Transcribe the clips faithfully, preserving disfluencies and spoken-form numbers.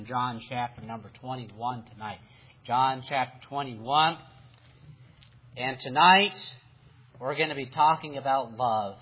John chapter number twenty-one tonight. John chapter twenty-one. And tonight we're going to be talking about love.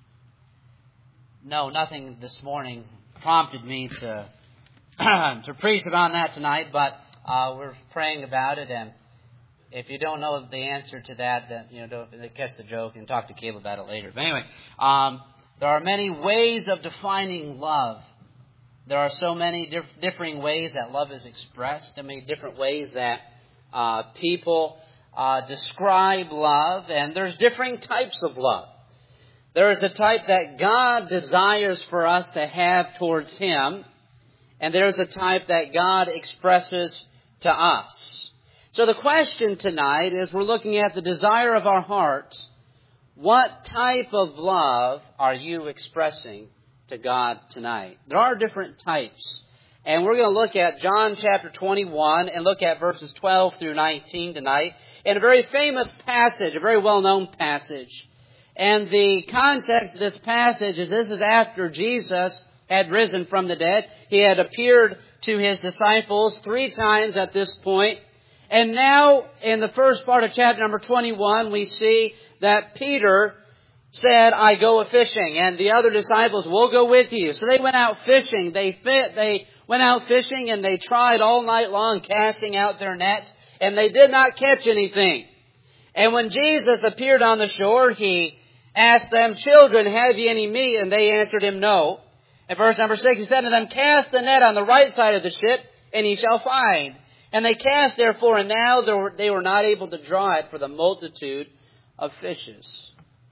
No, nothing this morning prompted me to to preach about that tonight, but uh, we're praying about it. And if you don't know the answer to that, then you know don't catch the joke and talk to Caleb about it later. But anyway, um, there are many ways of defining love. There are so many diff- differing ways that love is expressed, so many different ways that uh, people uh, describe love, and there's differing types of love. There is a type that God desires for us to have towards Him, and there's a type that God expresses to us. So the question tonight is, we're looking at the desire of our hearts. What type of love are you expressing to God tonight? There are different types. And we're going to look at John chapter twenty-one and look at verses twelve through nineteen tonight in a very famous passage, a very well-known passage. And the context of this passage is this is after Jesus had risen from the dead. He had appeared to His disciples three times at this point. And now in the first part of chapter number twenty-one, we see that Peter said, I go a-fishing, and the other disciples will go with you. So they went out fishing. They fit, they went out fishing, and they tried all night long casting out their nets, and they did not catch anything. And when Jesus appeared on the shore, He asked them, Children, have ye any meat? And they answered Him, No. In verse number six, He said to them, Cast the net on the right side of the ship, and ye shall find. And they cast therefore, and now they were, they were not able to draw it for the multitude of fishes.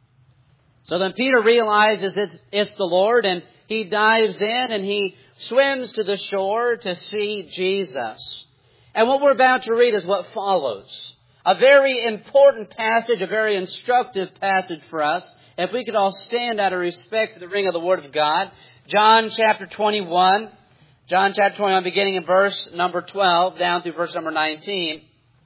So then Peter realizes it's, it's the Lord, and he dives in and he swims to the shore to see Jesus. And what we're about to read is what follows. A very important passage, a very instructive passage for us. If we could all stand out of respect for the reading of the Word of God. John chapter twenty-one. John chapter twenty-one, beginning in verse number twelve, down through verse number nineteen.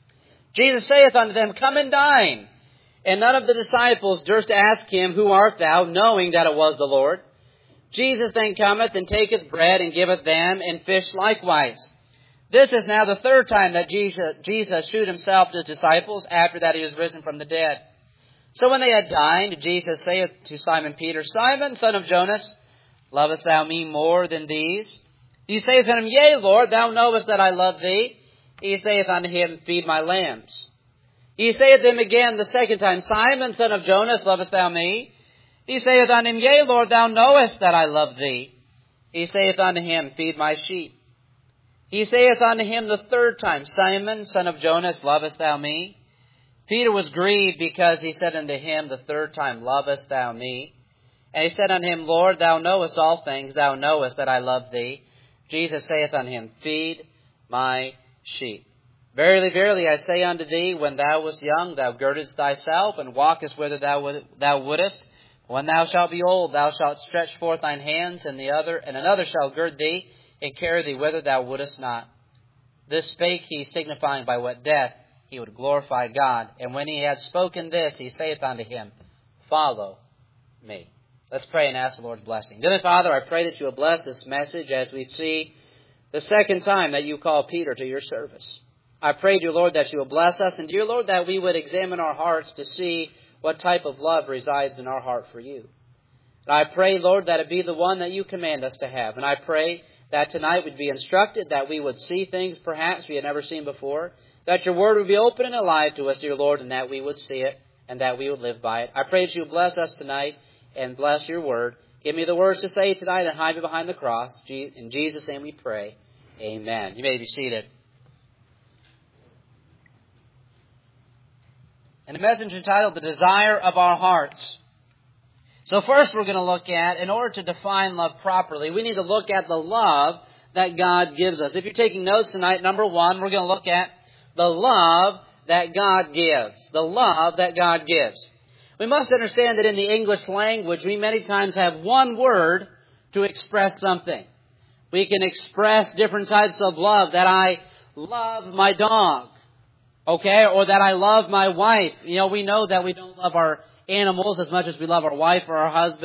Jesus saith unto them, Come and dine. And none of the disciples durst ask Him, Who art thou? Knowing that it was the Lord. Jesus then cometh and taketh bread and giveth them, and fish likewise. This is now the third time that Jesus, Jesus shewed Himself to His disciples after that He was risen from the dead. So when they had dined, Jesus saith to Simon Peter, Simon, son of Jonas, lovest thou me more than these? He saith unto him, Yea, Lord, thou knowest that I love thee. He saith unto him, Feed my lambs. He saith to him again the second time, Simon, son of Jonas, lovest thou me? He saith unto him, Yea, Lord, thou knowest that I love thee. He saith unto him, Feed my sheep. He saith unto him the third time, Simon, son of Jonas, lovest thou me? Peter was grieved because he said unto him the third time, Lovest thou me? And he said unto him, Lord, thou knowest all things, thou knowest that I love thee. Jesus saith unto him, Feed my sheep. Verily, verily, I say unto thee, when thou wast young, thou girdedst thyself, and walkest whither thou, would, thou wouldest. When thou shalt be old, thou shalt stretch forth thine hands, and the other, and another shall gird thee, and carry thee whither thou wouldest not. This spake he, signifying by what death he would glorify God. And when he had spoken this, he saith unto him, Follow me. Let's pray and ask the Lord's blessing. Dear Father, I pray that you will bless this message as we see the second time that you call Peter to your service. I pray, dear Lord, that you will bless us, and dear Lord, that we would examine our hearts to see what type of love resides in our heart for you. And I pray, Lord, that it be the one that you command us to have. And I pray that tonight we'd be instructed, that we would see things perhaps we had never seen before, that your word would be open and alive to us, dear Lord, and that we would see it, and that we would live by it. I pray that you bless us tonight and bless your word. Give me the words to say tonight and hide me behind the cross. In Jesus' name we pray. Amen. You may be seated. And a message entitled, The Desire of Our Hearts. So first we're going to look at, in order to define love properly, we need to look at the love that God gives us. If you're taking notes tonight, number one, we're going to look at the love that God gives. The love that God gives. We must understand that in the English language, we many times have one word to express something. We can express different types of love, that I love my dog. Okay, or that I love my wife. You know, we know that we don't love our animals as much as we love our wife or our husband.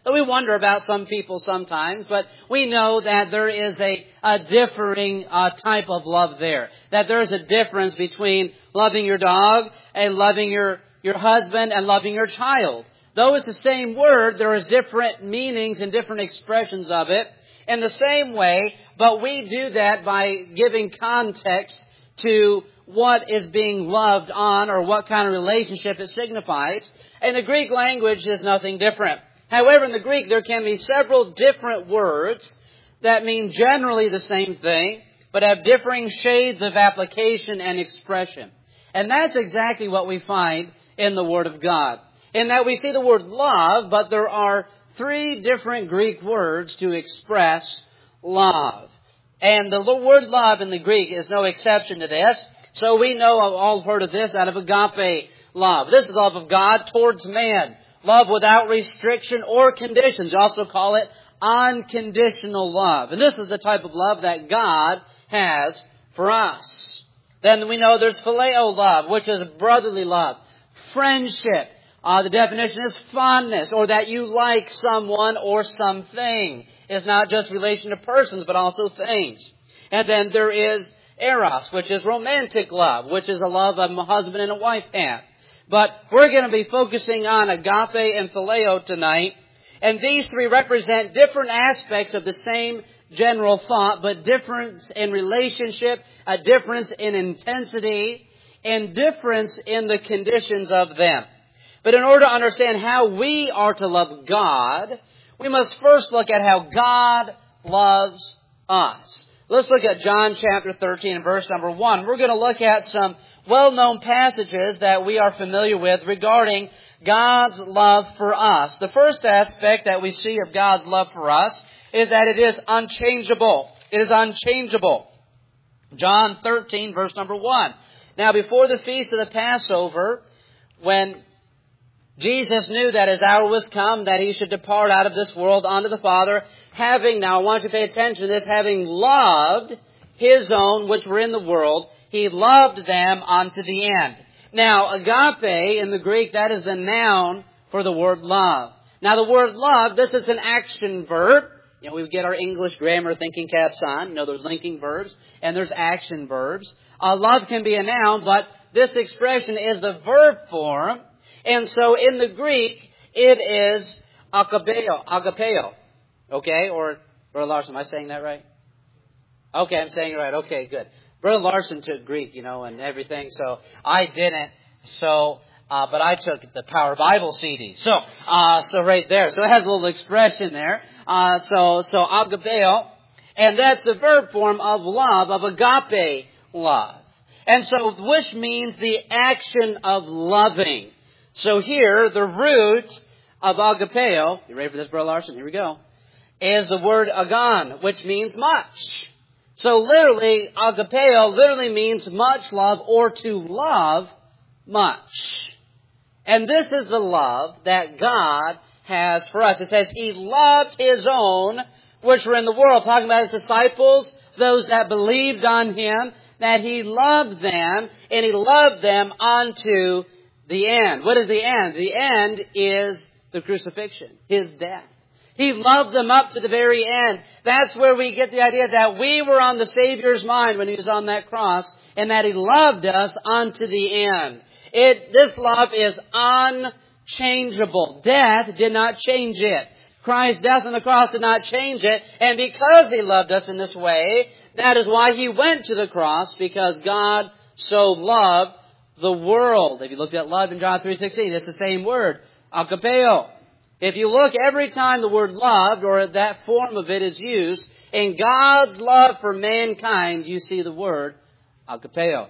that we wonder about some people sometimes, but we know that there is a, a differing uh, type of love there. That there is a difference between loving your dog and loving your, your husband and loving your child. Though it's the same word, there is different meanings and different expressions of it in the same way, but we do that by giving context to what is being loved on or what kind of relationship it signifies. And the Greek language is nothing different. However, in the Greek, there can be several different words that mean generally the same thing, but have differing shades of application and expression. And that's exactly what we find in the Word of God. In that we see the word love, but there are three different Greek words to express love. And the word love in the Greek is no exception to this. So we know, all heard of this, out of agape love. This is love of God towards man. Love without restriction or conditions. You also call it unconditional love. And this is the type of love that God has for us. Then we know there's phileo love, which is brotherly love. Friendship. Uh, the definition is fondness, or that you like someone or something. It's not just relation to persons, but also things. And then there is eros, which is romantic love, which is a love a husband and a wife have. But we're going to be focusing on agape and phileo tonight. And these three represent different aspects of the same general thought, but difference in relationship, a difference in intensity, and difference in the conditions of them. But in order to understand how we are to love God, we must first look at how God loves us. Let's look at John chapter thirteen and verse number one. We're going to look at some well-known passages that we are familiar with regarding God's love for us. The first aspect that we see of God's love for us is that it is unchangeable. It is unchangeable. John thirteen, verse number one. Now, before the feast of the Passover, when Jesus knew that his hour was come, that he should depart out of this world unto the Father, having, now I want you to pay attention to this, having loved his own which were in the world, he loved them unto the end. Now, agape in the Greek, that is the noun for the word love. Now, the word love, this is an action verb. You know, we get our English grammar thinking caps on. You know, there's linking verbs and there's action verbs. Uh, love can be a noun, but this expression is the verb form. And so in the Greek, it is agapeo, agapeo. Okay? Or, Brother Larson, am I saying that right? Okay, I'm saying it right. Okay, good. Brother Larson took Greek, you know, and everything, so I didn't. So, uh, but I took the Power Bible C D. So, uh, so right there. So it has a little expression there. Uh, so, so agapeo. And that's the verb form of love, of agape love. And so, which means the action of loving. So here, the root of agapeo, you ready for this, Brother Larson? Here we go, is the word agon, which means much. So literally, agapeo literally means much love or to love much. And this is the love that God has for us. It says he loved his own which were in the world. Talking about his disciples, those that believed on him, that he loved them, and he loved them unto the end. What is the end? The end is the crucifixion, his death. He loved them up to the very end. That's where we get the idea that we were on the Savior's mind when he was on that cross, and that he loved us unto the end. It, this love is unchangeable. Death did not change it. Christ's death on the cross did not change it. And because he loved us in this way, that is why he went to the cross, because God so loved the world. If you look at love in John three sixteen, it's the same word, agapeo. If you look every time the word loved, or that form of it is used, in God's love for mankind, you see the word agapeo,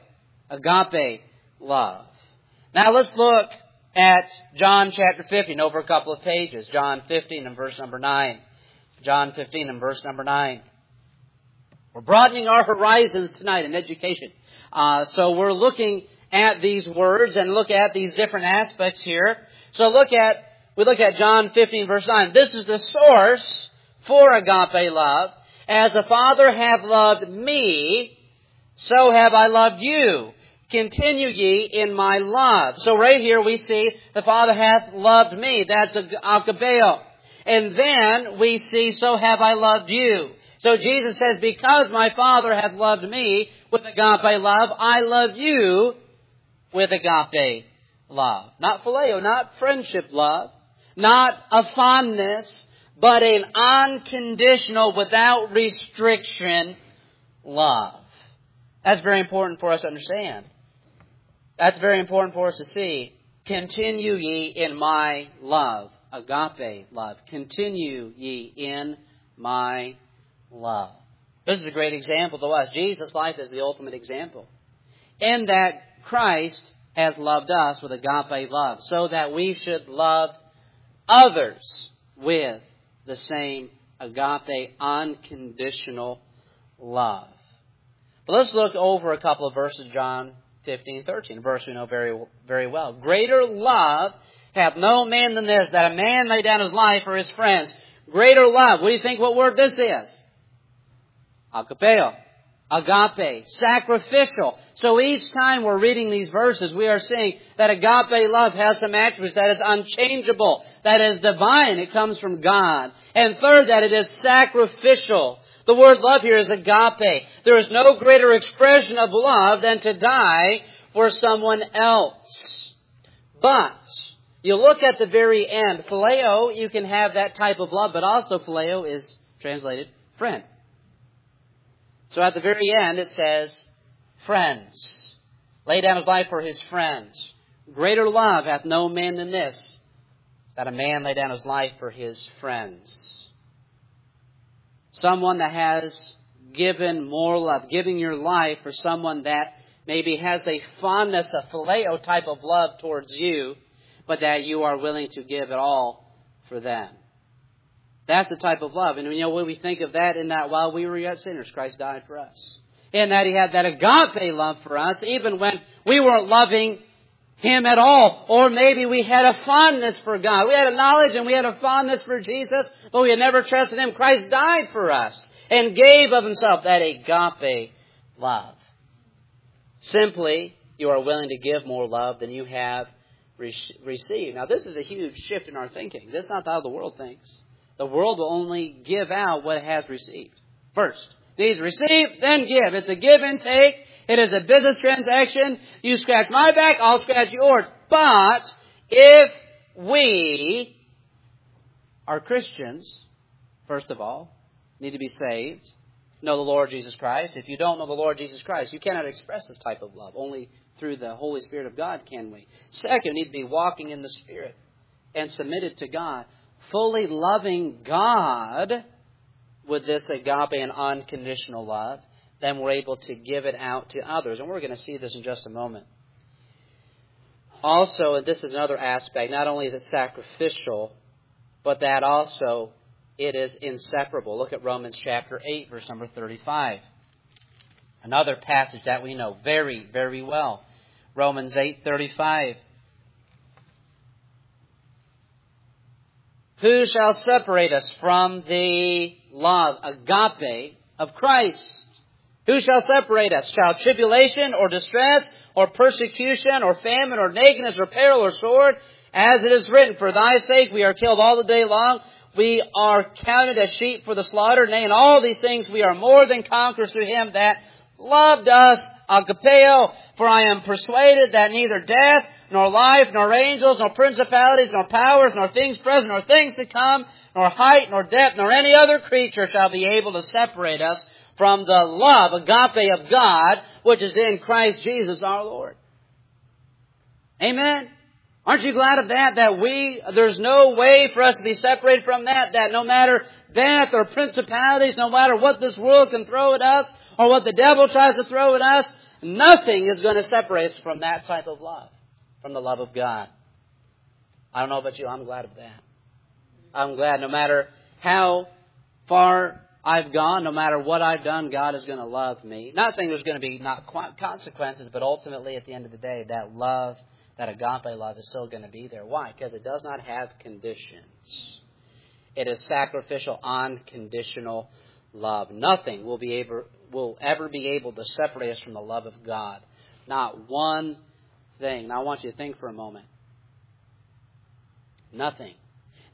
agape love. Now let's look at John chapter fifteen over a couple of pages. John fifteen and verse number nine. John fifteen and verse number nine. We're broadening our horizons tonight in education. Uh, so we're looking at these words and look at these different aspects here. So look at, we look at John fifteen verse nine. This is the source for agape love. As the Father hath loved me, so have I loved you. Continue ye in my love. So right here we see the Father hath loved me. That's agapeo. And then we see, so have I loved you. So Jesus says, because my Father hath loved me with agape love, I love you with agape love. Not phileo, not friendship love, not a fondness, but an unconditional, without restriction love. That's very important for us to understand. That's very important for us to see. Continue ye in my love. Agape love. Continue ye in my love. This is a great example to us. Jesus' life is the ultimate example. In that Christ has loved us with agape love, so that we should love others with the same agape, unconditional love. But let's look over a couple of verses, John fifteen, thirteen, a verse we know very, very well. Greater love hath no man than this, that a man lay down his life for his friends. Greater love. What do you think what word this is? Agapeo. Agape. Sacrificial. So each time we're reading these verses, we are seeing that agape love has some attributes, that is unchangeable, that is divine. It comes from God. And third, that it is sacrificial. The word love here is agape. There is no greater expression of love than to die for someone else. But you look at the very end. Phileo, you can have that type of love, but also phileo is translated friend. So at the very end it says, friends. Lay down his life for his friends. Greater love hath no man than this, that a man lay down his life for his friends. Someone that has given more love, giving your life for someone that maybe has a fondness, a phileo type of love towards you, but that you are willing to give it all for them. That's the type of love. And you know, when we think of that, in that while we were yet sinners, Christ died for us. In that He had that agape love for us, even when we weren't loving Him at all. Or maybe we had a fondness for God. We had a knowledge and we had a fondness for Jesus, but we had never trusted Him. Christ died for us and gave of Himself that agape love. Simply, you are willing to give more love than you have re- received. Now, this is a huge shift in our thinking. This is not how the world thinks. The world will only give out what it has received. First, these receive, then give. It's a give and take. It is a business transaction. You scratch my back, I'll scratch yours. But if we are Christians, first of all, need to be saved, know the Lord Jesus Christ. If you don't know the Lord Jesus Christ, you cannot express this type of love. Only through the Holy Spirit of God can we. Second, we need to be walking in the Spirit and submitted to God. Fully loving God with this agape and unconditional love, then we're able to give it out to others. And we're going to see this in just a moment. Also, and this is another aspect, not only is it sacrificial, but that also it is inseparable. Look at Romans chapter eight, verse number thirty-five. Another passage that we know very, very well. Romans eight, thirty-five. Who shall separate us from the love, agape, of Christ? Who shall separate us? Shall tribulation or distress or persecution or famine or nakedness or peril or sword? As it is written, for thy sake we are killed all the day long. We are counted as sheep for the slaughter. Nay, in all these things we are more than conquerors through Him that loved us, agapeo. For I am persuaded that neither death, nor life, nor angels, nor principalities, nor powers, nor things present, nor things to come, nor height, nor depth, nor any other creature shall be able to separate us from the love, agape of God, which is in Christ Jesus our Lord. Amen? Aren't you glad of that? That we, there's no way for us to be separated from that. That no matter death or principalities, no matter what this world can throw at us, or what the devil tries to throw at us, nothing is going to separate us from that type of love. From the love of God. I don't know about you, I'm glad of that. I'm glad no matter how far I've gone, no matter what I've done, God is going to love me. Not saying there's going to be not consequences, but ultimately at the end of the day, that love, that agape love is still going to be there. Why? Because it does not have conditions. It is sacrificial, unconditional love. Nothing will be able, will ever be able to separate us from the love of God. Not one thing. Now I want you to think for a moment. Nothing.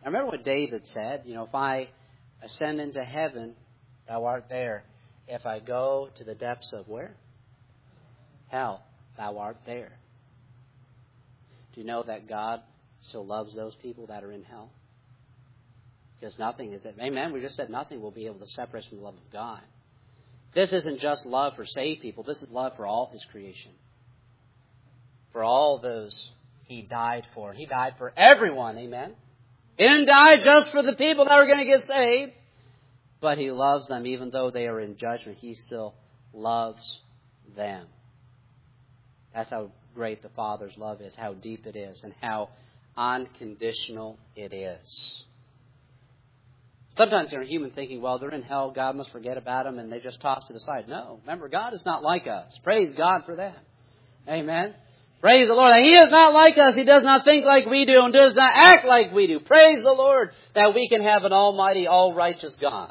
I remember what David said, you know, if I ascend into heaven, thou art there. If I go to the depths of where? Hell, thou art there. Do you know that God still loves those people that are in hell? Because nothing is it. Amen. We just said nothing will be able to separate us from the love of God. This isn't just love for saved people. This is love for all His creation. For all those He died for. He died for everyone. Amen. He didn't die just for the people that were going to get saved. But He loves them even though they are in judgment. He still loves them. That's how great the Father's love is, how deep it is, and how unconditional it is. Sometimes you're human thinking, well, they're in hell, God must forget about them, and they just toss to the side. No, remember, God is not like us. Praise God for that. Amen. Praise the Lord. He is not like us. He does not think like we do and does not act like we do. Praise the Lord that we can have an almighty, all-righteous God.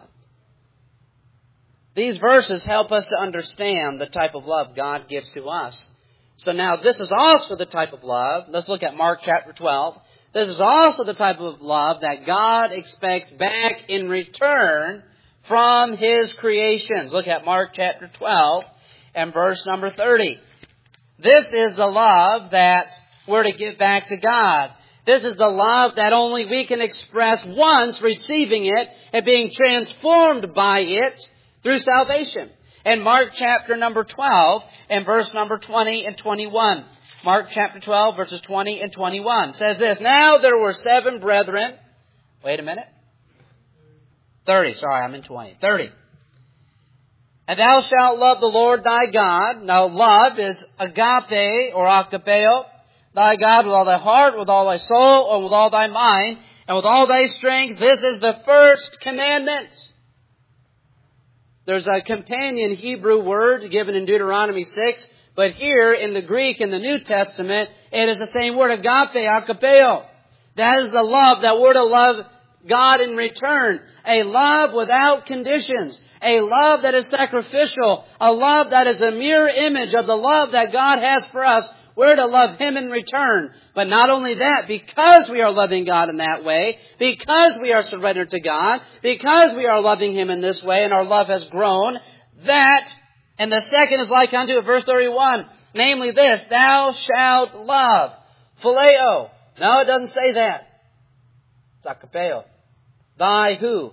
These verses help us to understand the type of love God gives to us. So now this is also the type of love. Let's look at Mark chapter twelve. This is also the type of love that God expects back in return from His creations. Look at Mark chapter twelve and verse number thirty. This is the love that we're to give back to God. This is the love that only we can express once receiving it and being transformed by it through salvation. And Mark chapter number twelve and verse number twenty and twenty-one. Mark chapter twelve verses twenty and twenty-one says this. Now there were seven brethren. Wait a minute. thirty. Sorry, I'm in twenty. thirty. And thou shalt love the Lord thy God. Now love is agape or agapeo. Thy God with all thy heart, with all thy soul, and with all thy mind, and with all thy strength. This is the first commandment. There's a companion Hebrew word given in Deuteronomy six. But here in the Greek, in the New Testament, it is the same word, agape, agapeo. That is the love that we're to love God in return. A love without conditions. A love that is sacrificial. A love that is a mirror image of the love that God has for us. We're to love Him in return. But not only that, because we are loving God in that way, because we are surrendered to God, because we are loving Him in this way and our love has grown, that, and the second is like unto it, verse thirty-one, namely this, thou shalt love. Phileo. No, it doesn't say that. It's agapeo. Thy who?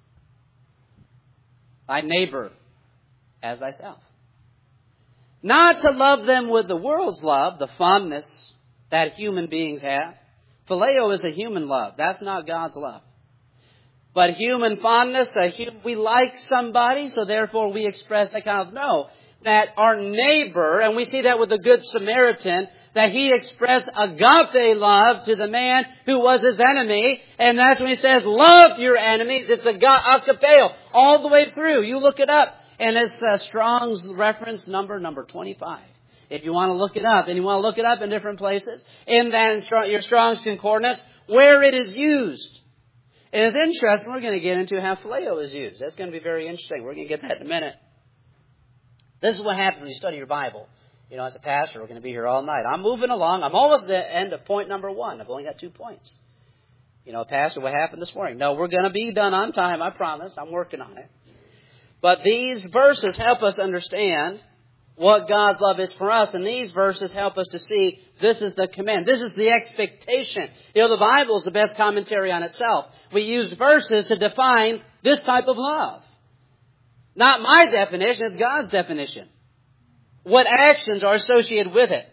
Thy neighbor as thyself. Not to love them with the world's love, the fondness that human beings have. Phileo is a human love. That's not God's love. But human fondness, a hum- we like somebody, so therefore we express that kind of, no. That our neighbor, and we see that with the Good Samaritan, that he expressed agape love to the man who was his enemy. And that's when he says, love your enemies. It's agapeo all the way through. You look it up. And it's uh, Strong's reference number, number twenty-five. If you want to look it up, and you want to look it up in different places, in that in Strong, your Strong's Concordance, where it is used. It is interesting. We're going to get into how phileo is used. That's going to be very interesting. We're going to get that in a minute. This is what happens when you study your Bible. You know, as a pastor, we're going to be here all night. I'm moving along. I'm almost at the end of point number one. I've only got two points. You know, Pastor, what happened this morning? No, we're going to be done on time, I promise. I'm working on it. But these verses help us understand what God's love is for us. And these verses help us to see this is the command. This is the expectation. You know, the Bible is the best commentary on itself. We use verses to define this type of love. Not my definition, it's God's definition. What actions are associated with it.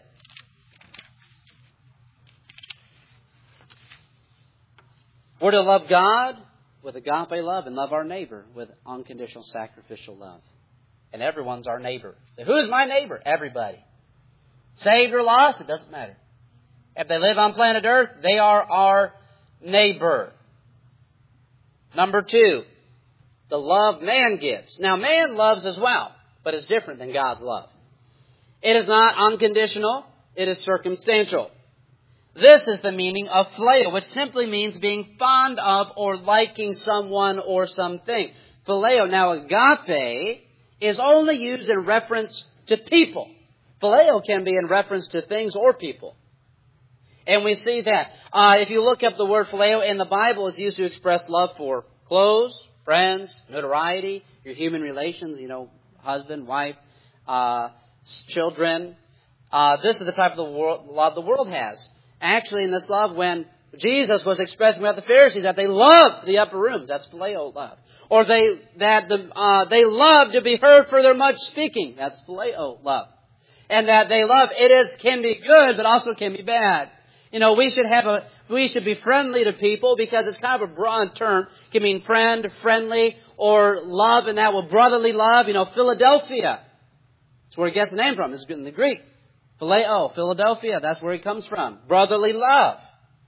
We're to love God with agape love and love our neighbor with unconditional sacrificial love. And everyone's our neighbor. So who's my neighbor? Everybody. Saved or lost, it doesn't matter. If they live on planet Earth, they are our neighbor. Number two, the love man gives. Now man loves as well, but it's different than God's love. It is not unconditional, it is circumstantial. This is the meaning of phileo, which simply means being fond of or liking someone or something. Phileo, now agape, is only used in reference to people. Phileo can be in reference to things or people. And we see that. Uh, if you look up the word phileo in the Bible, it's used to express love for clothes, friends, notoriety, your human relations, you know, husband, wife, uh, children. Uh, this is the type of the world, love the world has. Actually, in this love, when Jesus was expressing about the Pharisees that they loved the upper rooms, that's phileo love. Or they that the, uh, they love to be heard for their much speaking, that's phileo love. And that they love, it is can be good, but also can be bad. You know, we should have a, we should be friendly to people because it's kind of a broad term. It can mean friend, friendly, or love, and that will brotherly love. You know, Philadelphia. That's where it gets the name from. It's in the Greek. Phileo, Philadelphia. That's where it comes from. Brotherly love.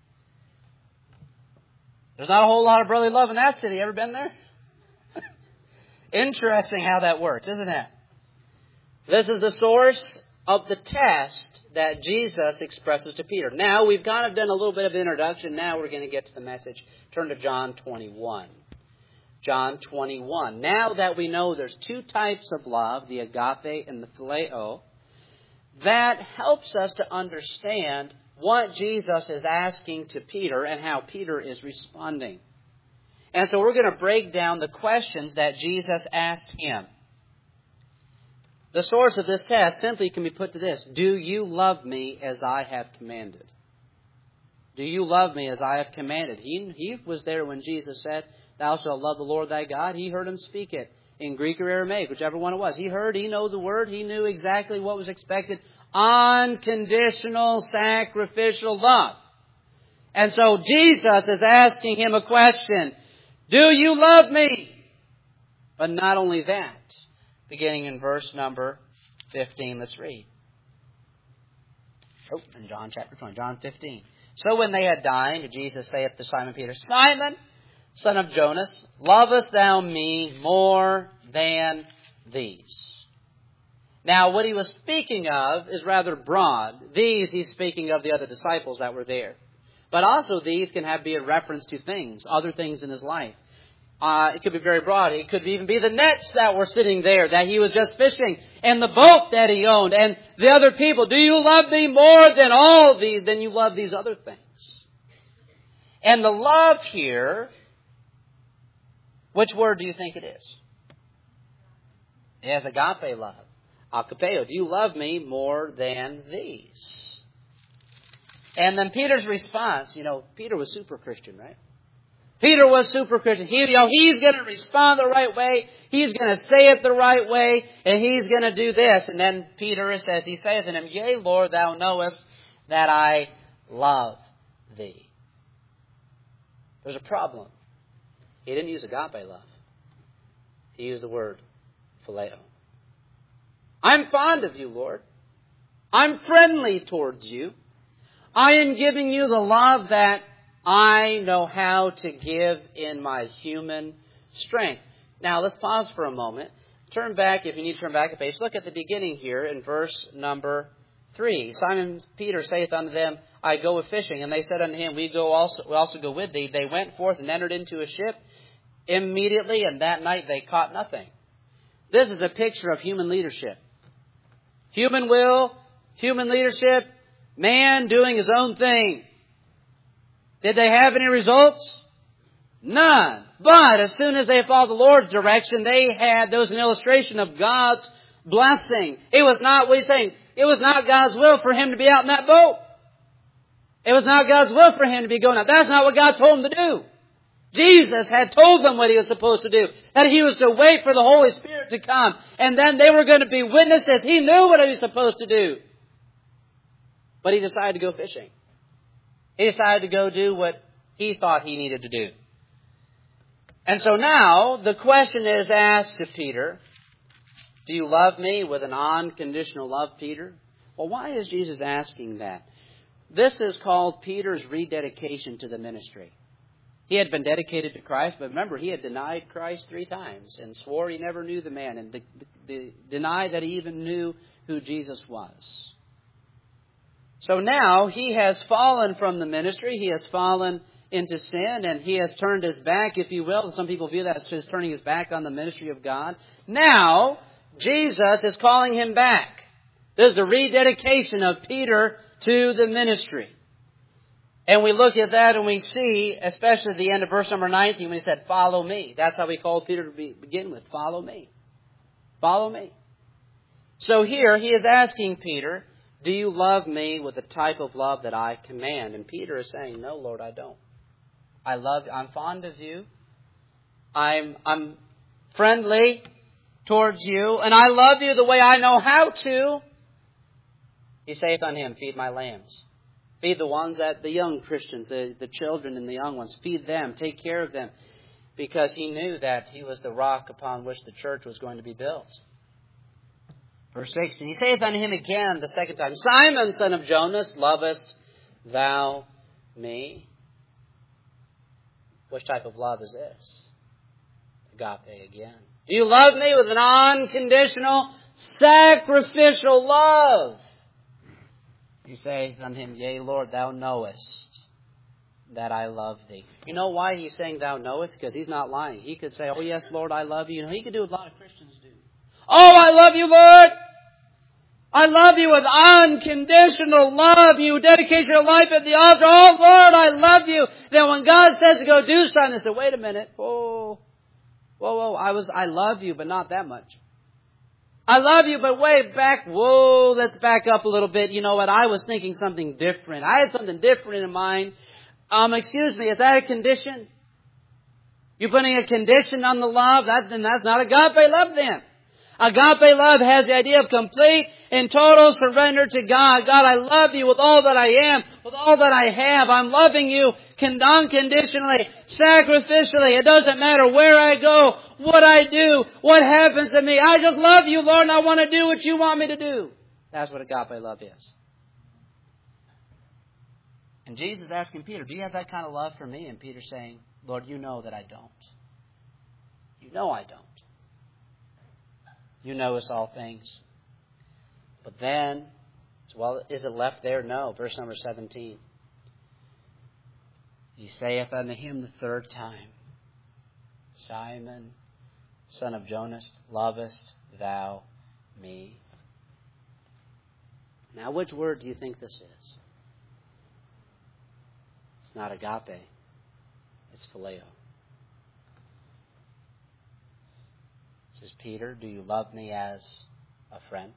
There's not a whole lot of brotherly love in that city. Ever been there? Interesting how that works, isn't it? This is the source of the test that Jesus expresses to Peter. Now, we've kind of done a little bit of introduction. Now we're going to get to the message. Turn to John twenty-one. John twenty-one. Now that we know there's two types of love, the agape and the phileo, that helps us to understand what Jesus is asking to Peter and how Peter is responding. And so we're going to break down the questions that Jesus asked him. The source of this test simply can be put to this. Do you love me as I have commanded? Do you love me as I have commanded? He, he was there when Jesus said, thou shalt love the Lord thy God. He heard him speak it in Greek or Aramaic, whichever one it was. He heard, he knew the word. He knew exactly what was expected. Unconditional sacrificial love. And so Jesus is asking him a question. Do you love me? But not only that. Beginning in verse number fifteen, let's read. Oh, in John chapter twenty, John fifteen. So when they had dined, Jesus saith to Simon Peter, Simon, son of Jonas, lovest thou me more than these? Now, what he was speaking of is rather broad. These, he's speaking of the other disciples that were there. But also these can have be a reference to things, other things in his life. Uh, it could be very broad. It could even be the nets that were sitting there that he was just fishing, and the boat that he owned, and the other people. Do you love me more than all these, than you love these other things? And the love here, which word do you think it is? It has agape love. Agapeo. Do you love me more than these? And then Peter's response, you know, Peter was super Christian, right? Peter was super Christian. He, you know, he's going to respond the right way. He's going to say it the right way. And he's going to do this. And then Peter says, he saith unto him, Yea, Lord, thou knowest that I love thee. There's a problem. He didn't use agape love. He used the word phileo. I'm fond of you, Lord. I'm friendly towards you. I am giving you the love that I know how to give in my human strength. Now, let's pause for a moment. Turn back, if you need to turn back a page. Look at the beginning here in verse number three. Simon Peter saith unto them, I go a fishing. And they said unto him, We go also, we also go with thee. They went forth and entered into a ship immediately, and that night they caught nothing. This is a picture of human leadership. Human will, human leadership, man doing his own thing. Did they have any results? None. But as soon as they followed the Lord's direction, they had, there was an illustration of God's blessing. It was not, what he's saying, it was not God's will for him to be out in that boat. It was not God's will for him to be going out. That's not what God told him to do. Jesus had told them what he was supposed to do. That he was to wait for the Holy Spirit to come. And then they were going to be witnesses. He knew what he was supposed to do. But he decided to go fishing. He decided to go do what he thought he needed to do. And so now the question is asked to Peter, do you love me with an unconditional love, Peter? Well, why is Jesus asking that? This is called Peter's rededication to the ministry. He had been dedicated to Christ, but remember, he had denied Christ three times and swore he never knew the man and de- de- denied that he even knew who Jesus was. So now he has fallen from the ministry. He has fallen into sin, and he has turned his back, if you will. Some people view that as just turning his back on the ministry of God. Now, Jesus is calling him back. This is the rededication of Peter to the ministry. And we look at that and we see, especially at the end of verse number nineteen, when he said, follow me. That's how we called Peter to be, begin with. Follow me. Follow me. So here he is asking Peter, do you love me with the type of love that I command? And Peter is saying, no, Lord, I don't. I love, I'm fond of you. I'm, I'm friendly towards you. And I love you the way I know how to. He saith unto him, feed my lambs. Feed the ones that, the young Christians, the, the children and the young ones. Feed them. Take care of them. Because he knew that he was the rock upon which the church was going to be built. Verse sixteen, he saith unto him again the second time, Simon, son of Jonas, lovest thou me? Which type of love is this? Agape again. Do you love me with an unconditional, sacrificial love? He saith unto him, yea, Lord, thou knowest that I love thee. You know why he's saying thou knowest? Because he's not lying. He could say, oh yes, Lord, I love you. You know, he could do what a lot of Christians do. Oh, I love you, Lord. I love you with unconditional love. You dedicate your life at the altar. Oh, Lord, I love you. Then when God says to go do something, they say, wait a minute. Whoa, whoa, whoa. I was, I love you, but not that much. I love you, but way back. Whoa, let's back up a little bit. You know what? I was thinking something different. I had something different in mind. Um, excuse me, is that a condition? You're putting a condition on the love? That, then that's not agape love then. Agape love has the idea of complete and total surrender to God. God, I love you with all that I am, with all that I have. I'm loving you unconditionally, sacrificially. It doesn't matter where I go, what I do, what happens to me. I just love you, Lord, and I want to do what you want me to do. That's what agape love is. And Jesus is asking Peter, do you have that kind of love for me? And Peter's saying, Lord, you know that I don't. You know I don't. You knowest all things. But then, well, is it left there? No. Verse number seventeen. He saith unto him the third time, Simon, son of Jonas, lovest thou me? Now, which word do you think this is? It's not agape. It's phileo. It says, Peter, do you love me as a friend?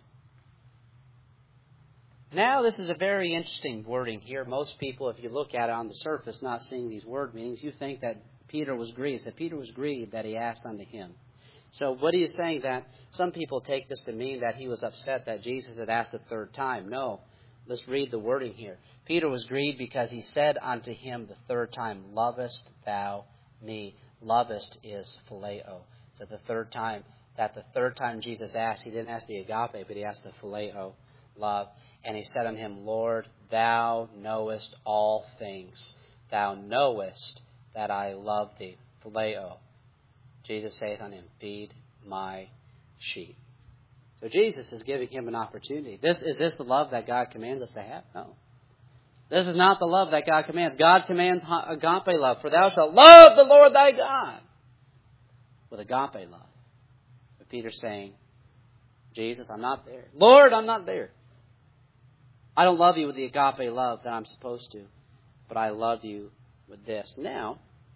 Now, this is a very interesting wording here. Most people, if you look at it on the surface, not seeing these word meanings, you think that Peter was grieved. That Peter was grieved that he asked unto him. So what he is saying that some people take this to mean that he was upset that Jesus had asked a third time. No. Let's read the wording here. Peter was grieved because he said unto him the third time, lovest thou me? Lovest is phileo. So the third time, that the third time Jesus asked, he didn't ask the agape, but he asked the phileo, love. And he said unto him, Lord, thou knowest all things. Thou knowest that I love thee. Phileo. Jesus saith unto him, feed my sheep. So Jesus is giving him an opportunity. This is this the love that God commands us to have? No. This is not the love that God commands. God commands agape love. For thou shalt love the Lord thy God with agape love. But Peter's saying, Jesus, I'm not there. Lord, I'm not there. I don't love you with the agape love that I'm supposed to, but I love you with this. Now,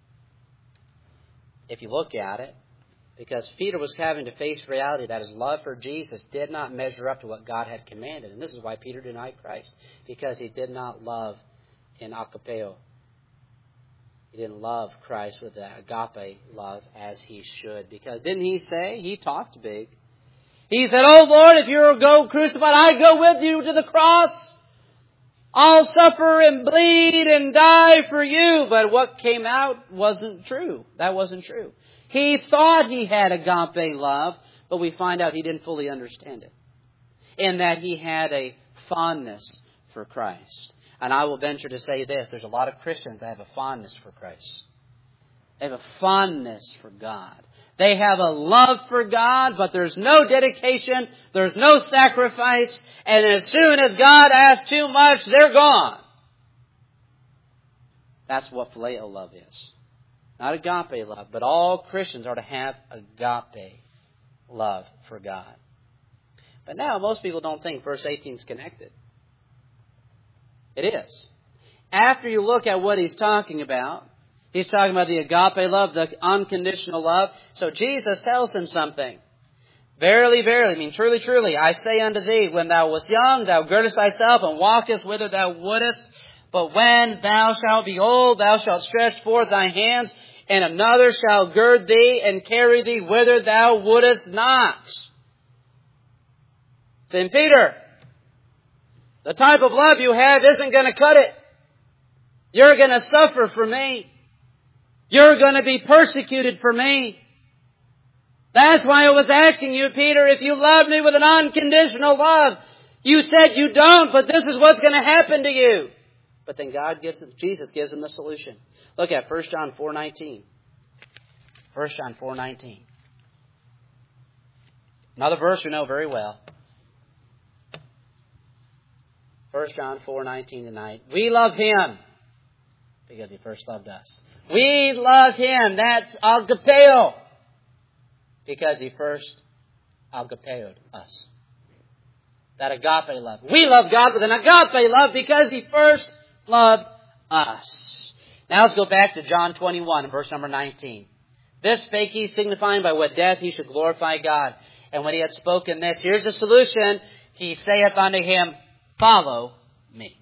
if you look at it, because Peter was having to face reality that his love for Jesus did not measure up to what God had commanded. And this is why Peter denied Christ, because he did not love in agapeo. He didn't love Christ with the agape love as he should. Because didn't he say, he talked big. He said, oh Lord, if you were go crucified, I'd go with you to the cross. I'll suffer and bleed and die for you. But what came out wasn't true. That wasn't true. He thought he had agape love, but we find out he didn't fully understand it. In that he had a fondness for Christ. And I will venture to say this, there's a lot of Christians that have a fondness for Christ. They have a fondness for God. They have a love for God, but there's no dedication, there's no sacrifice, and as soon as God asks too much, they're gone. That's what phileo love is. Not agape love, but all Christians are to have agape love for God. But now most people don't think verse eighteen is connected. It is. after you look at what he's talking about, he's talking about the agape love, the unconditional love. So Jesus tells him something. Verily, verily, I mean, truly, truly, I say unto thee, when thou wast young, thou girdest thyself and walkest whither thou wouldest. But when thou shalt be old, thou shalt stretch forth thy hands, and another shall gird thee and carry thee whither thou wouldest not. Saint Peter, the type of love you have isn't going to cut it. You're going to suffer for me. You're going to be persecuted for me. That's why I was asking you, Peter, if you love me with an unconditional love. You said you don't, but this is what's going to happen to you. But then God gives, Jesus gives him the solution. Look at First John four nineteen. First John four nineteen. Another verse we know very well. First John four nineteen tonight. We love him because he first loved us. We love him. That's agapeo. Because he first agapeoed us. That agape love. We love God with an agape love because he first loved us. Now let's go back to John twenty-one, verse number nineteen. This spake he, signifying by what death he should glorify God. And when he had spoken this, here's the solution. He saith unto him, follow me.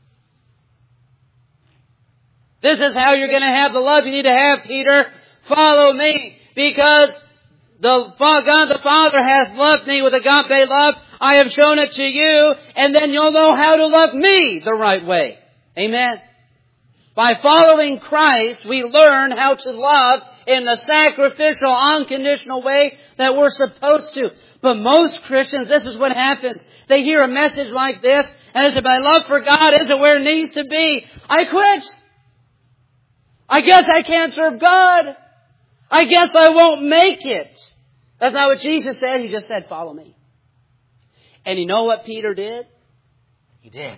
This is how you're going to have the love you need to have, Peter. Follow me. Because the God the Father hath loved me with agape love. I have shown it to you. And then you'll know how to love me the right way. Amen. By following Christ, we learn how to love in the sacrificial, unconditional way that we're supposed to. But most Christians, this is what happens. They hear a message like this, and they say, my love for God isn't where it needs to be. I quit. I guess I can't serve God. I guess I won't make it. That's not what Jesus said. He just said, follow me. And you know what Peter did? He did.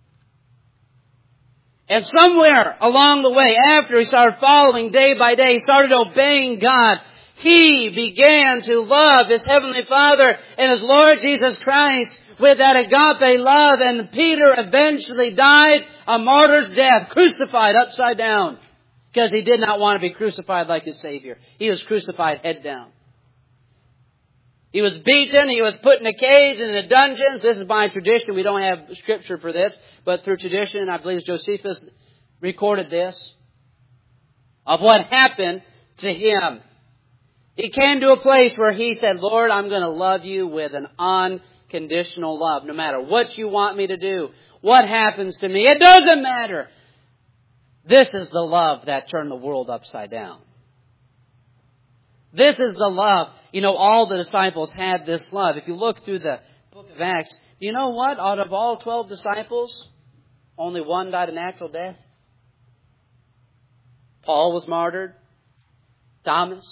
And somewhere along the way, after he started following day by day, he started obeying God, he began to love his Heavenly Father and his Lord Jesus Christ with that agape love. And Peter eventually died a martyr's death, crucified upside down, because he did not want to be crucified like his Savior. He was crucified head down. He was beaten. He was put in a cage and in the dungeons. This is by tradition. We don't have scripture for this. But through tradition, I believe Josephus recorded this, of what happened to him. He came to a place where he said, Lord, I'm going to love you with an unconditional love. No matter what you want me to do, what happens to me, it doesn't matter. This is the love that turned the world upside down. This is the love. You know, all the disciples had this love. If you look through the book of Acts, do you know what? Out of all twelve disciples, only one died a natural death. Paul was martyred. Thomas,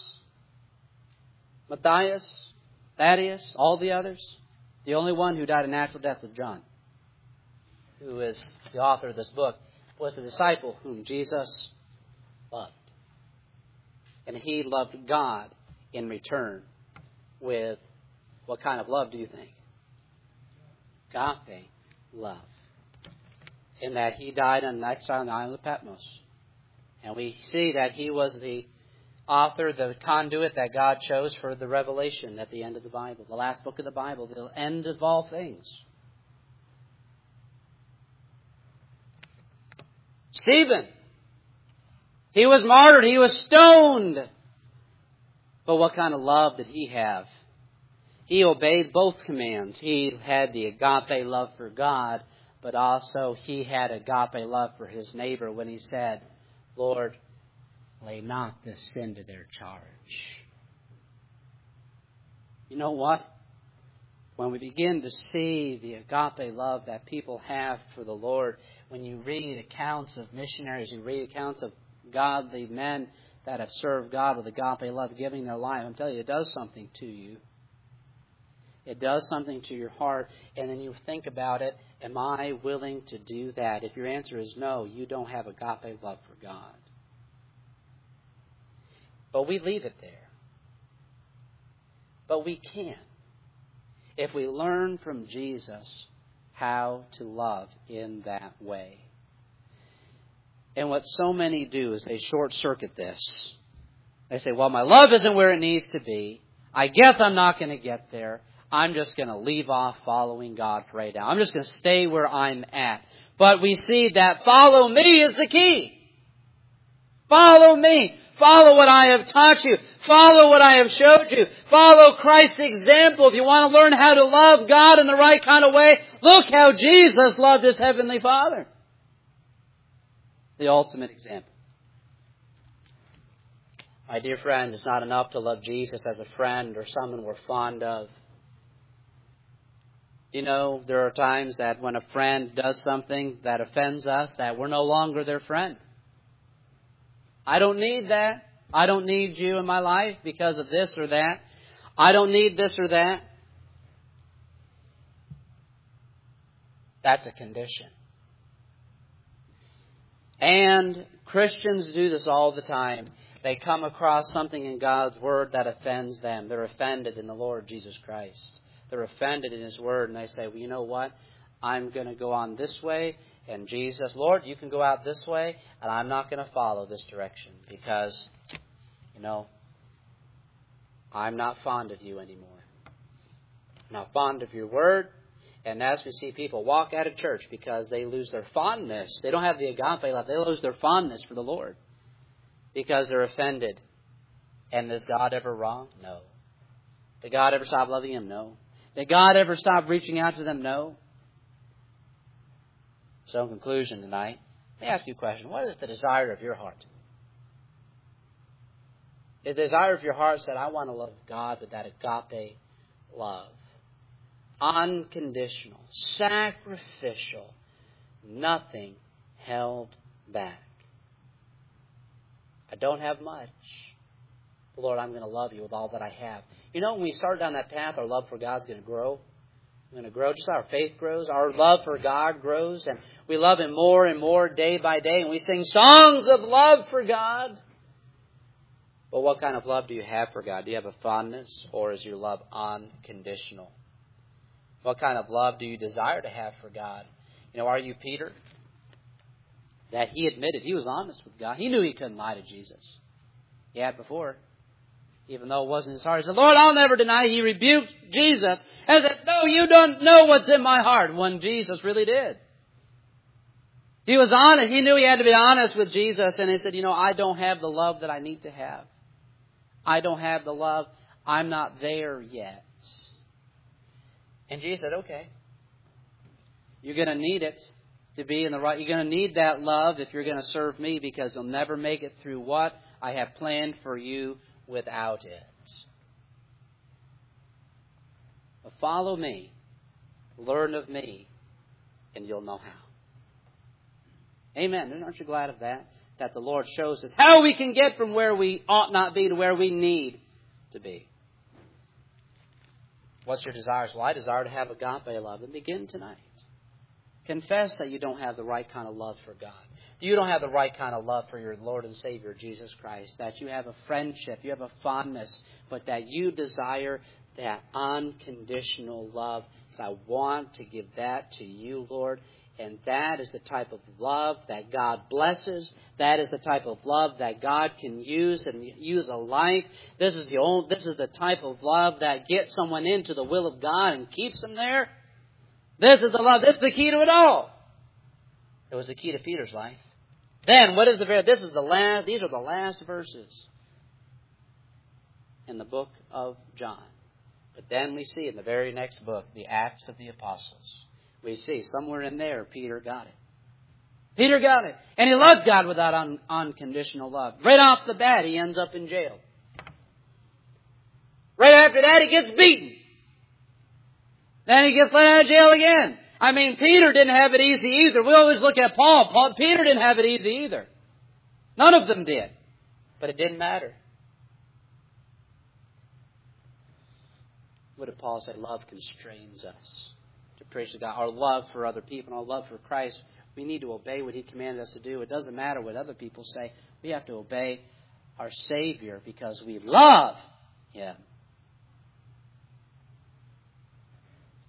Matthias, Thaddeus, all the others. The only one who died a natural death was John, who is the author of this book, was the disciple whom Jesus loved. And he loved God in return with what kind of love do you think? Agape love. In that he died on that side on the island of Patmos. And we see that he was the author, the conduit that God chose for the revelation at the end of the Bible. The last book of the Bible, the end of all things. Stephen. He was martyred. He was stoned. But what kind of love did he have? He obeyed both commands. He had the agape love for God, but also he had agape love for his neighbor when he said, Lord, lay not this sin to their charge. You know what? When we begin to see the agape love that people have for the Lord, when you read accounts of missionaries, you read accounts of godly men that have served God with agape love, giving their life, I'm telling you, it does something to you. It does something to your heart. And then you think about it, am I willing to do that? If your answer is no, you don't have agape love for God. But we leave it there. But we can. If we learn from Jesus how to love in that way. And what so many do is they short-circuit this. They say, well, my love isn't where it needs to be. I guess I'm not going to get there. I'm just going to leave off following God for right now. I'm just going to stay where I'm at. But we see that follow me is the key. Follow me. Follow what I have taught you. Follow what I have showed you. Follow Christ's example. If you want to learn how to love God in the right kind of way, look how Jesus loved His Heavenly Father. The ultimate example. My dear friends, it's not enough to love Jesus as a friend or someone we're fond of. You know, there are times that when a friend does something that offends us, that we're no longer their friend. I don't need that. I don't need you in my life because of this or that. I don't need this or that. That's a condition. And Christians do this all the time. They come across something in God's Word that offends them. They're offended in the Lord Jesus Christ. They're offended in His Word, and they say, well, you know what? I'm going to go on this way, and Jesus, Lord, you can go out this way, and I'm not going to follow this direction because, you know, I'm not fond of you anymore. I'm not fond of your Word. And as we see people walk out of church because they lose their fondness, they don't have the agape love, they lose their fondness for the Lord because they're offended. And is God ever wrong? No. Did God ever stop loving them? No. Did God ever stop reaching out to them? No. So in conclusion tonight, let me ask you a question. What is the desire of your heart? The desire of your heart said, I want to love God with that agape love. Unconditional, sacrificial, nothing held back. I don't have much. Lord, I'm going to love you with all that I have. You know, when we start down that path, our love for God is going to grow. We're going to grow just as our faith grows. Our love for God grows. And we love Him more and more day by day. And we sing songs of love for God. But what kind of love do you have for God? Do you have a fondness, or is your love unconditional? What kind of love do you desire to have for God? You know, are you Peter? That he admitted he was honest with God. He knew he couldn't lie to Jesus. He had before. Even though it wasn't his heart. He said, Lord, I'll never deny. He rebuked Jesus and said, no, you don't know what's in my heart. When Jesus really did. He was honest. He knew he had to be honest with Jesus. And he said, you know, I don't have the love that I need to have. I don't have the love. I'm not there yet. And Jesus said, okay. You're going to need it to be in the right. You're going to need that love if you're going to serve me, because you'll never make it through what I have planned for you without it. But follow me, learn of me, and you'll know how. Amen. Aren't you glad of that? That the Lord shows us how we can get from where we ought not be to where we need to be. What's your desires? Well, I desire to have agape love. And begin tonight. Confess that you don't have the right kind of love for God. You don't have the right kind of love for your Lord and Savior, Jesus Christ. That you have a friendship, you have a fondness, but that you desire that unconditional love. So I want to give that to you, Lord. And that is the type of love that God blesses. That is the type of love that God can use and use alike. This is the only, this is the type of love that gets someone into the will of God and keeps them there. This is the love. This is the key to it all. It was the key to Peter's life. Then, what is the very? This is the last. These are the last verses in the book of John. But then we see in the very next book, the Acts of the Apostles. We see somewhere in there, Peter got it. Peter got it. And he loved God with that un- unconditional love. Right off the bat, he ends up in jail. Right after that, he gets beaten. Then he gets let out of jail again. I mean, Peter didn't have it easy either. We always look at Paul. Paul. Peter didn't have it easy either. None of them did. But it didn't matter. What did Paul say? Love constrains us to preach to God. Our love for other people and our love for Christ, we need to obey what He commanded us to do. It doesn't matter what other people say. We have to obey our Savior because we love Him.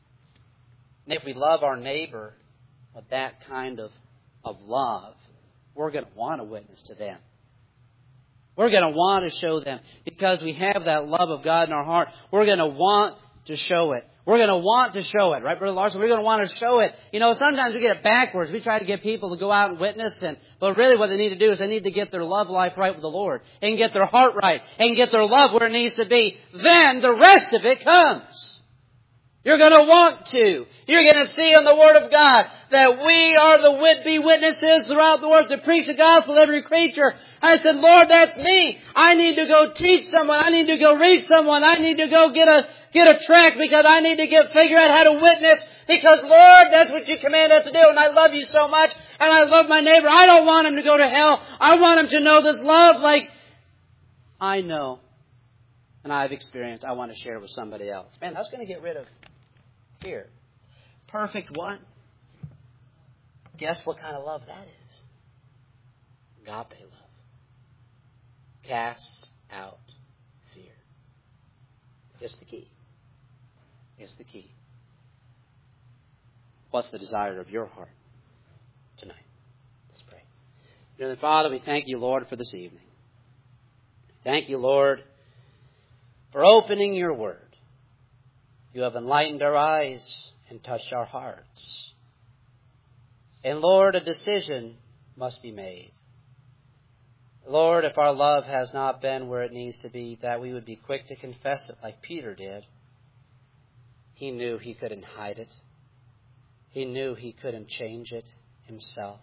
And if we love our neighbor with that kind of, of love, we're going to want to witness to them. We're going to want to show them because we have that love of God in our heart. We're going to want to show it. We're going to want to show it, right, Brother Larson? We're going to want to show it. You know, sometimes we get it backwards. We try to get people to go out and witness, and but really what they need to do is they need to get their love life right with the Lord and get their heart right and get their love where it needs to be. Then the rest of it comes. You're going to want to. You're going to see in the Word of God that we are the would-be witnesses throughout the world to preach the gospel to every creature. I said, Lord, that's me. I need to go teach someone. I need to go reach someone. I need to go get a get a tract because I need to get figure out how to witness because, Lord, that's what you command us to do. And I love you so much and I love my neighbor. I don't want him to go to hell. I want him to know this love like I know and I've experienced. I want to share it with somebody else. Man, that's going to get rid of fear. Perfect one. Guess what kind of love that is? Agape love. Casts out fear. It's the key. It's the key. What's the desire of your heart tonight? Let's pray. Dear Father, we thank you, Lord, for this evening. Thank you, Lord, for opening your word. You have enlightened our eyes and touched our hearts. And Lord, a decision must be made. Lord, if our love has not been where it needs to be, that we would be quick to confess it like Peter did. He knew he couldn't hide it. He knew he couldn't change it himself.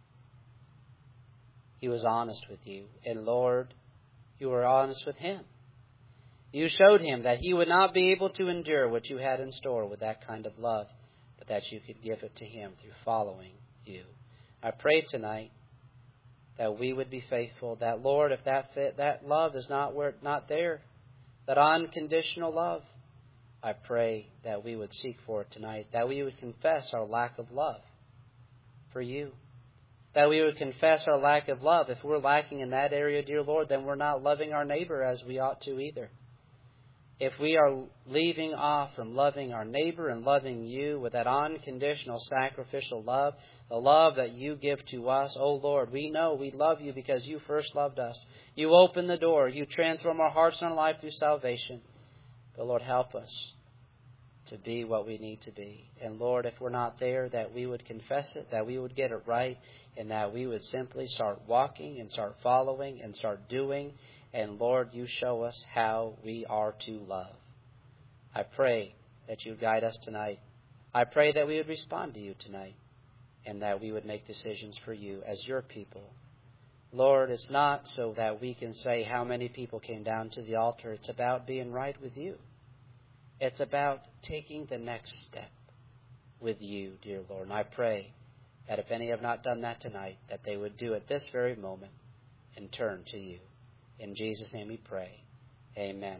He was honest with you. And Lord, you were honest with him. You showed him that he would not be able to endure what you had in store with that kind of love, but that you could give it to him through following you. I pray tonight that we would be faithful, that, Lord, if that that love is not where, not there, that unconditional love, I pray that we would seek for it tonight, that we would confess our lack of love for you, that we would confess our lack of love. If we're lacking in that area, dear Lord, then we're not loving our neighbor as we ought to either. If we are leaving off from loving our neighbor and loving you with that unconditional sacrificial love, the love that you give to us, oh Lord, we know we love you because you first loved us. You open the door. You transform our hearts and our life through salvation. But Lord, help us to be what we need to be. And Lord, if we're not there, that we would confess it, that we would get it right, and that we would simply start walking and start following and start doing. And Lord, you show us how we are to love. I pray that you guide us tonight. I pray that we would respond to you tonight and that we would make decisions for you as your people. Lord, it's not so that we can say how many people came down to the altar. It's about being right with you. It's about taking the next step with you, dear Lord. And I pray that if any have not done that tonight, that they would do it this very moment and turn to you. In Jesus' name we pray. Amen.